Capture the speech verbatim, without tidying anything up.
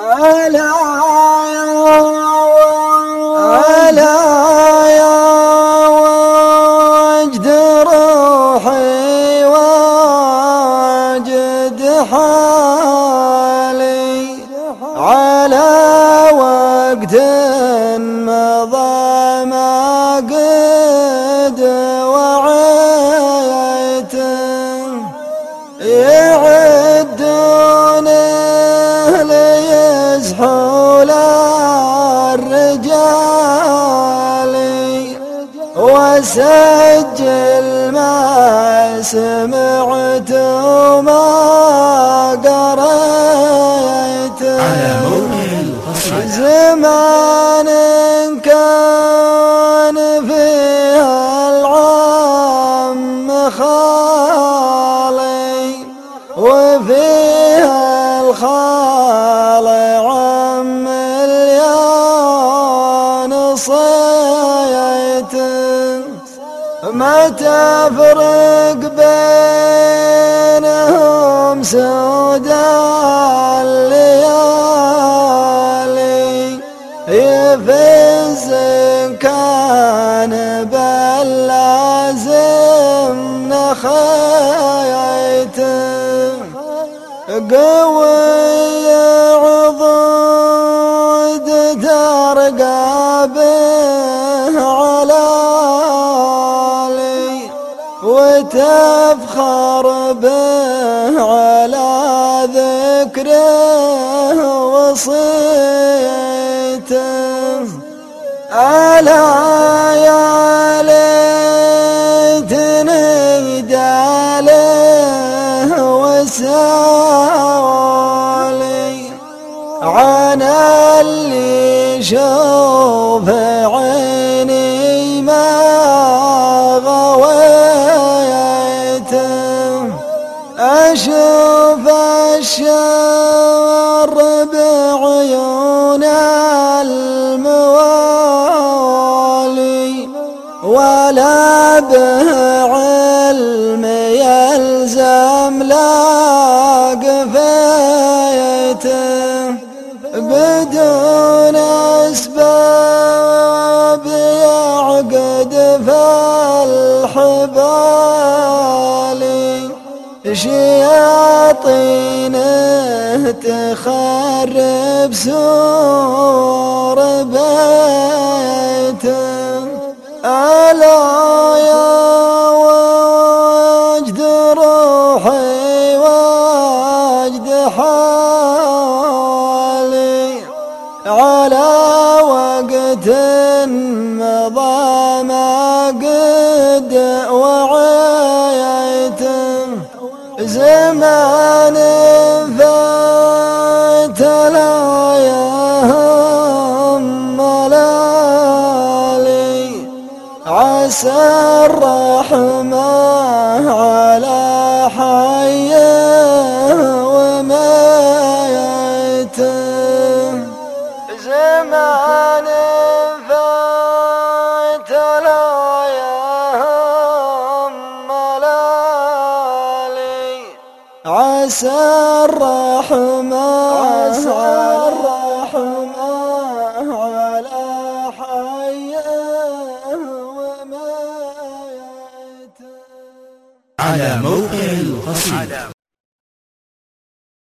ألا يا ألا يا وجد روحي واجد حالي على وقت مضى ما قد وعيت يعدونه ليزحول الرجال وسجل ما سمعت وما قريت زمان كان فيها العم خالي وفيها الخال عم اليان صيت ما تفرق بينهم سود الليالي يفز كان باللازم نخيت قوي عضود ترقى به علالي وتفخر به على ذكره وصيته ألا يا ليتني داله وسالي عن اللي شوف عيني ما غويته أشوف الشر بعيون الموالي ولا به علم يلزم لا قفيته بدون أسباب يعقد في الحبال شياطينه تخرب سور بيته ألا يا وجد روحي واجد حالي على وقت مضى ما قد وعيته زمان فات الأيام ملالي عسى الرحمة على حيه وميته زمان فات الأيام ملالي عسى الرحمة عسى الرحمة على حيه وميته على موقع القصيدة.